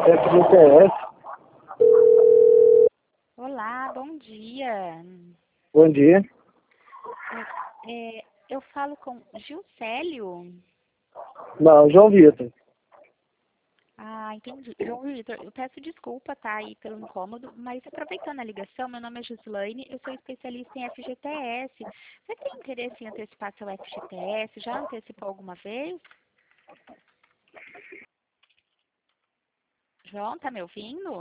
FGTS. Olá, bom dia. Bom dia. Eu falo com Gilcélio. Não, João Vitor. Ah, entendi. João Vitor, eu peço desculpa, tá, aí pelo incômodo, mas aproveitando a ligação, meu nome é Gislaine, eu sou especialista em FGTS. Você tem interesse em antecipar seu FGTS? Já antecipou alguma vez? João, tá me ouvindo?